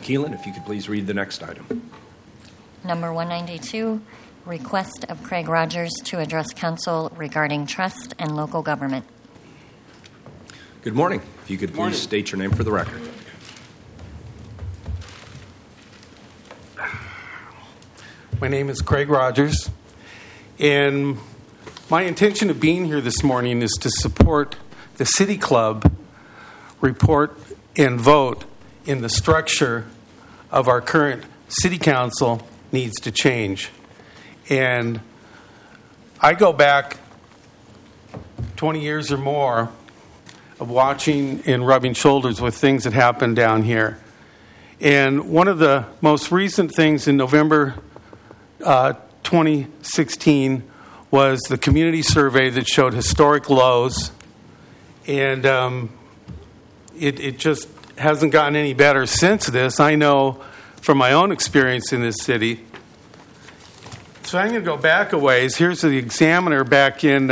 Keelan, if you could please read the next item. Number 192, request of Craig Rogers to address council regarding trust and local government. Good morning. If you could please state your name for the record. My name is Craig Rogers, and my intention of being here this morning is to support the City Club report and vote in the structure of our current City Council needs to change. And I go back 20 years or more of watching and rubbing shoulders with things that happen down here. And one of the most recent things in November 2016 was the community survey that showed historic lows, and it just hasn't gotten any better since this. I know from my own experience in this city. So I'm going to go back a ways. Here's the Examiner back in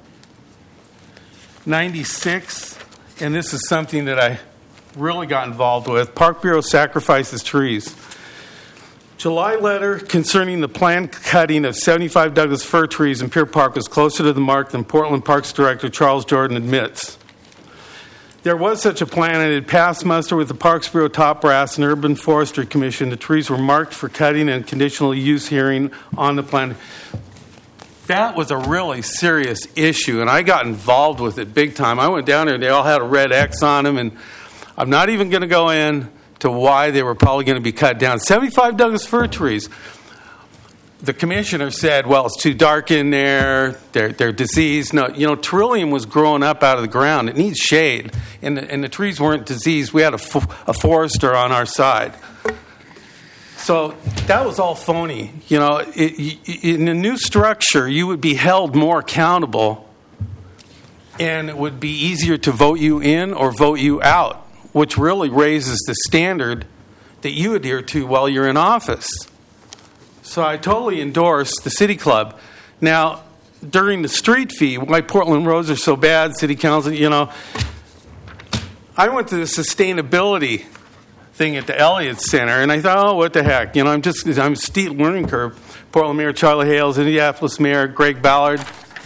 96, and this is something that I really got involved with. Park Bureau sacrifices trees. July letter concerning the planned cutting of 75 Douglas fir trees in Pier Park was closer to the mark than Portland Parks Director Charles Jordan admits. There was such a plan, and it passed muster with the Parks Bureau top brass and Urban Forestry Commission. The trees were marked for cutting and conditional use hearing on the plan. That was a really serious issue, and I got involved with it big time. I went down there, and they all had a red X on them, and I'm not even going to go in to why they were probably going to be cut down. 75 Douglas fir trees. The commissioner said, well, it's too dark in there, they're diseased. No, trillium was growing up out of the ground. It needs shade, and the trees weren't diseased. We had a forester on our side. So that was all phony. In a new structure, you would be held more accountable, and it would be easier to vote you in or vote you out, which really raises the standard that you adhere to while you're in office. So I totally endorse the City Club. Now, during the street fee, why Portland roads are so bad, City Council, I went to the sustainability thing at the Elliott Center, and I thought, what the heck? I'm a steep learning curve. Portland Mayor Charlie Hales, Indianapolis Mayor Greg Ballard.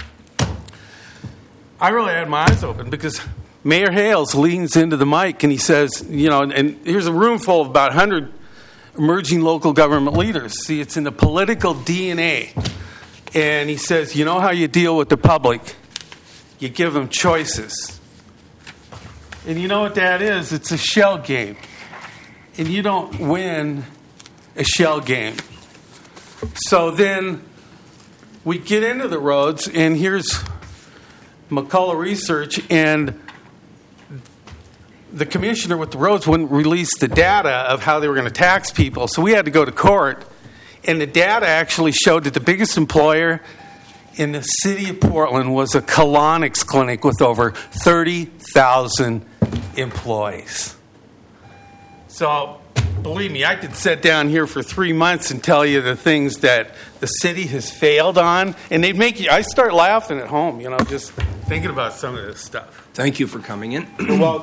I really had my eyes open because Mayor Hales leans into the mic and he says, and here's a room full of about 100 emerging local government leaders. See, it's in the political DNA. And he says, you know how you deal with the public? You give them choices. And you know what that is? It's a shell game. And you don't win a shell game. So then we get into the roads, and here's McCullough Research, and the commissioner with the roads wouldn't release the data of how they were going to tax people. So we had to go to court. And the data actually showed that the biggest employer in the city of Portland was a colonics clinic with over 30,000 employees. So believe me, I could sit down here for 3 months and tell you the things that the city has failed on. And they'd make you, I start laughing at home, just thinking about some of this stuff. Thank you for coming in. Well,